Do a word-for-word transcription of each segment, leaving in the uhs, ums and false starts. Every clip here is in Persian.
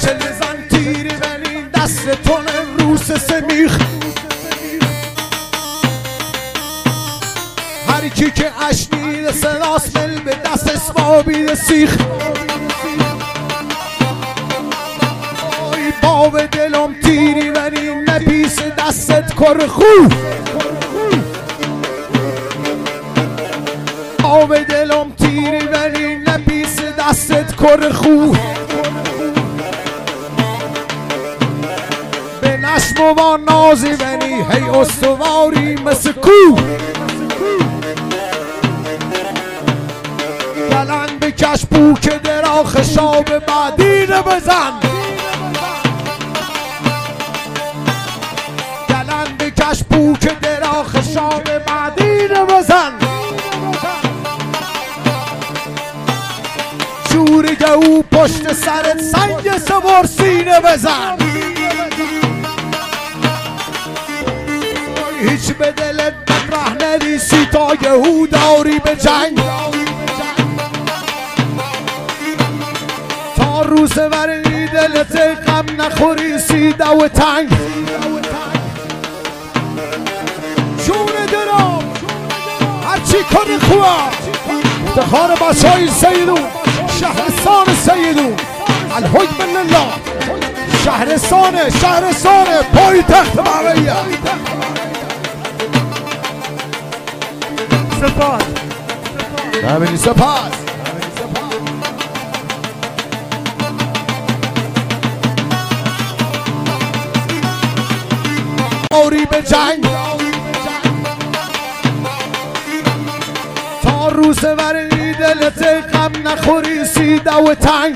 پله زن تیری برین دست تون روس سمیخ هر کی که اشنید سلاس مل به دست اسبابی سیخ باب دلم تیری برین نپیس دستت کر خوب باب دلم تیری برین نپیس دستت کر خوب به نشم و با نازی بنی هی استواری مثل کو گلن بکش بوک دراخ شاب بعدینه بزن گلن بکش بوک دراخ شاب بعدینه بزن شورگه او پشت سرت سنگ سوار سینه بزن هیچ به دلت مطرح نریسی تا یهو داری به جنگ تا روز ورنی دلت غم نخوری سیده و تنگ جون درام هرچی کنی خواه افتخار بچهای سیدون شهرستان سیدون الحکم لله شهرستان شهرستان پای تخت مویه سپاس ببینی سپاس آوری به جنگ تا روز ورنی دلت غم نخوری سیده و تنگ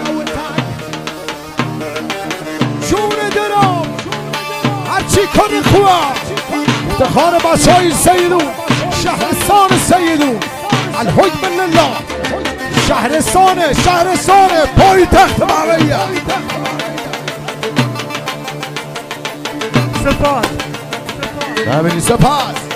جون درام هرچی کنی خواه افتخار بچهای سیدون شهرستان سیدون الحکم لله شهرستان شهرستان پای تخت مویه سپاس ببینی سپاس